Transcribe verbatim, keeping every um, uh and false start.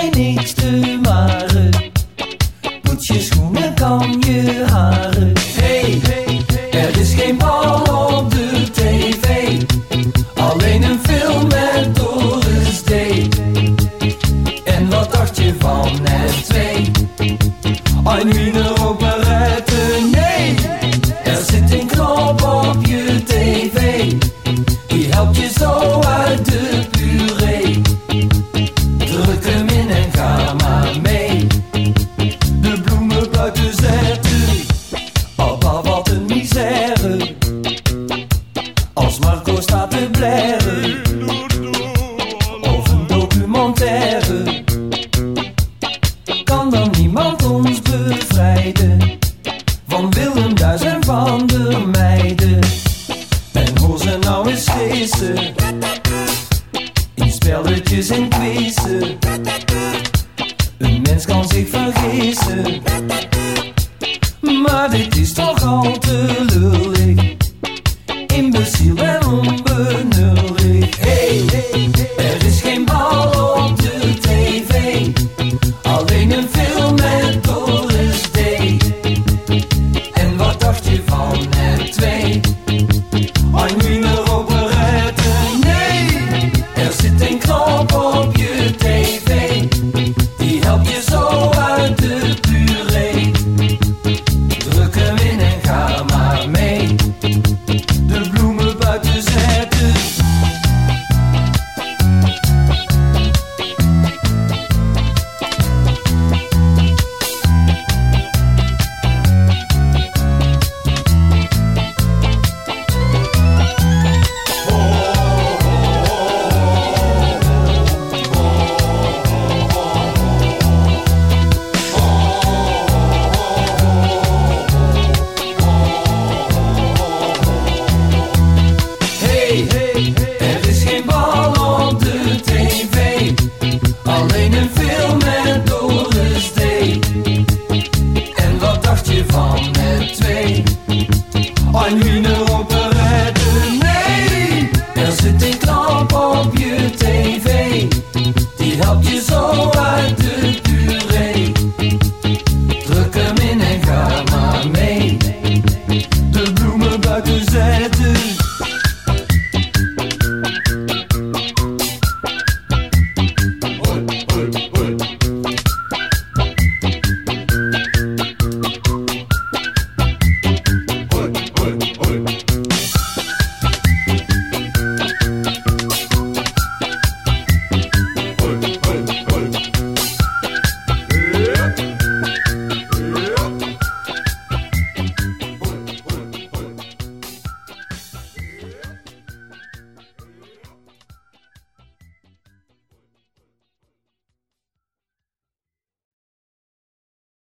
mij niks te maren. Poets je schoenen, kam je haren. Hey, er is geen bal op de tv, alleen een film met Doris D. En wat dacht je van net twee? Een wiener operette, nee. Er zit een knop op je tv, die helpt je zo uit de puree. Druk hem in en ga maar mee. De bloemen buiten zetten, papa wat een misère. Als Marco staat te blaren, of een documentaire, kan dan niemand ons bevrijden van Willem Duis en van de meiden. En hoor ze nou eens feesten in spelletjes en quizzen. Een mens kan zich vergissen, maar dit is toch al te lullig, imbeciel en onbenullig. Hey, er is geen bal op de tv, alleen een film met Doris D. En wat dacht je van net twee? Een wiener operette, nee. Er zit een knop op je tv, die helpt je zo uit de puree. Druk hem in en ga maar mee. De bloemen buiten zetten. Er is geen bal op de tv, alleen een film met Doris D. En wat dacht je van net twee? Een wiener operette, nee. Er zit een knop op je tv, die helpt je zo uit.